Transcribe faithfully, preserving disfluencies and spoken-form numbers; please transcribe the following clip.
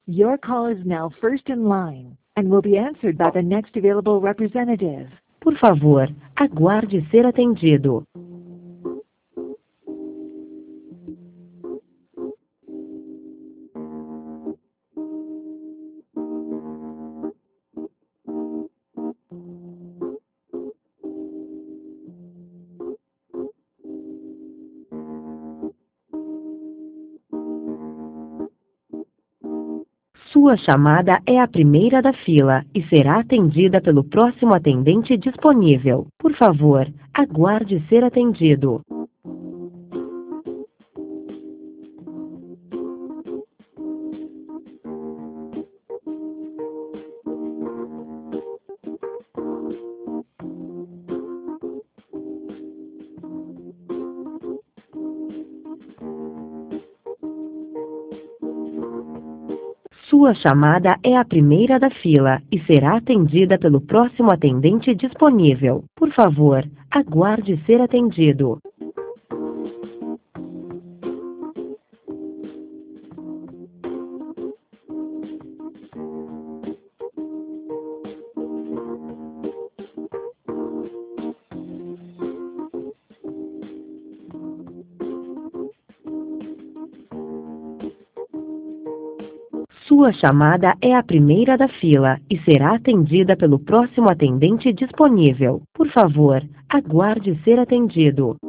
Your call is now first in line and will be answered by the next available representative. Por favor, aguarde ser atendido. Sua chamada é a primeira da fila e será atendida pelo próximo atendente disponível. Por favor, aguarde ser atendido. Sua chamada é a primeira da fila e será atendida pelo próximo atendente disponível. Por favor, aguarde ser atendido. Sua chamada é a primeira da fila e será atendida pelo próximo atendente disponível. Por favor, aguarde ser atendido.